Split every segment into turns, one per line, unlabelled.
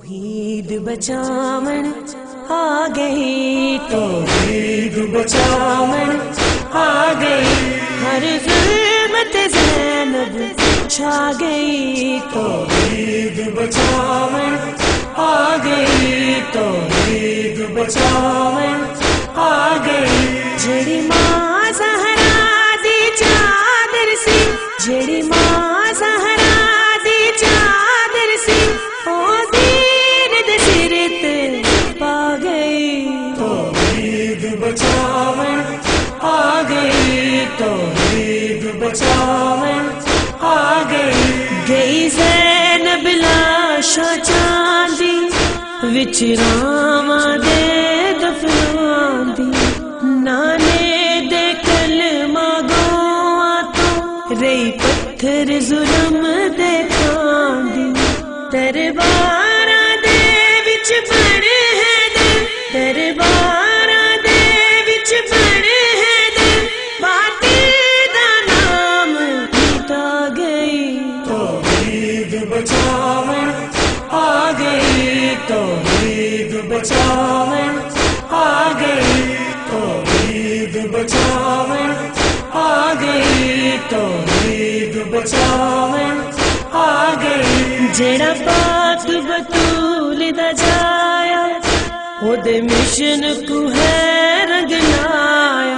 توحید بچاون آ گئی، توحید بچاون آ گئی، ہر ظلمت زینب چھا گئی، توحید بچاون آ گئی، توحید بچاون آ گئی، جڑی ماں زہرا دی چادر سی، جڑی ماں زہرا دی چادر سی، او دین دے سر تے پا گئی، توحید بچاون آ گئی، توحید بچاون آ گئی، گئی زینب لاشاں چاندی وچ راواں دے دفناندی، نانے دے کلمہ گواں تو رہی پتھر ظلم دے کھاندی، درباراں دے وچ بڑے حیدر، درباراں دے وچ بڑے حیدر، باطل دا نام مٹا گئی، توحید بچاون آ گئی، توحید بچاون آ گئی، توحید بچاون آ گئی، توحید بچاون آ گئی، جڑا پاک بطول دا جایا او دے مشن کو ہے رنگ لایا،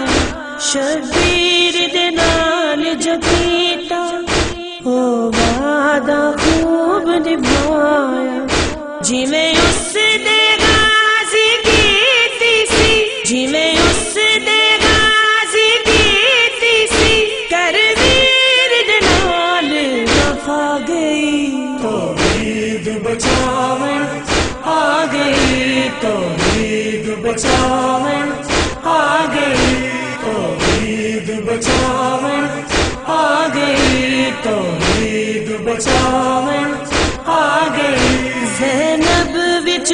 شبیر دے نال جو کیتا او وعدہ خوب نبھایا، جویں اس دے غازی کیتی سی، جویں اس دے غازی کیتی سی، کرویر دے نال وفا گئی، توحید بچاون آ گئی، توحید بچاون آ گئی، توحید بچاون آ گئی، توحید بچاون آ گئی، زینب وچ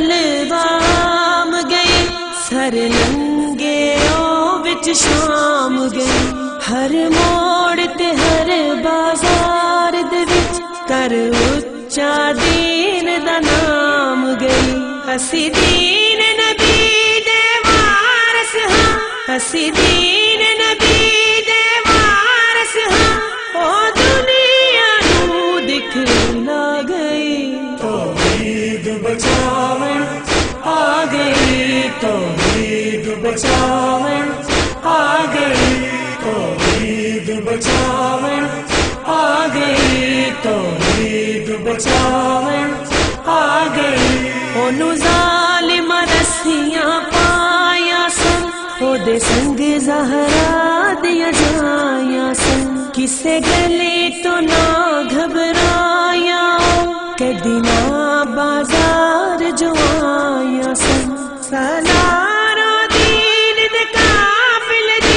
بلوام گئی، سر ننگے او وچ شام گئی، ہر موڑ تے ہر بازار دے وچ کر اچا دین دا نام گئی، اسی دین نبی دے وارث ہاں، اسی دین نبی دے وارث ہاں، او دنیا نو دکھلا گئی، توحید بچاون آ گئی، توحید بچاون آ گئی، توحید بچاون آ گئی، توحید بچاون آ گئی، اونوں ظالم رسیاں پایا سن، او دے سنگ زہرا دیا جایا سن، کسے گلے تو نہ گھبرایا، کدی نہ بازار جو آیا سن، سالارو دین دے قافل دی،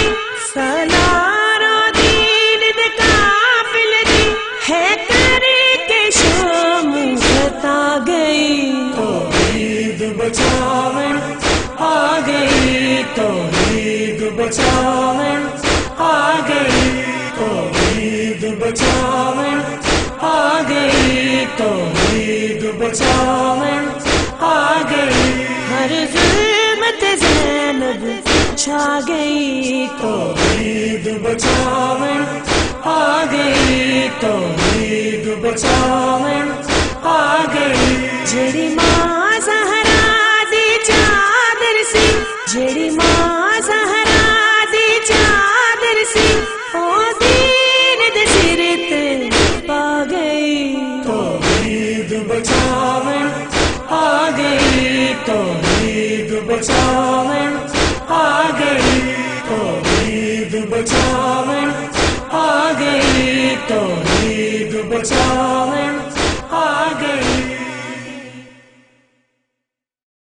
سالارو دین دے قافل دی، ہے کرے کے شام بتا گئی، توحید بچاون آ گئی، توحید بچاون آ گئی، توحید بچاون آ گئی، توحید بچاون آ گئی، ہر ظلمت زینب چھا گئی، توحید بچاون آ گئی، توحید بچاون آ گئی، جڑی ماں زہرا دی چادر سی، جڑی ماں زہرا دی چادر سی، او دین دے سر تے پا گئی، توحید بچاون آ گئی، توحید بچاون آ گئی، توحید بچاون آ گئی، توحید بچاون آ گئی۔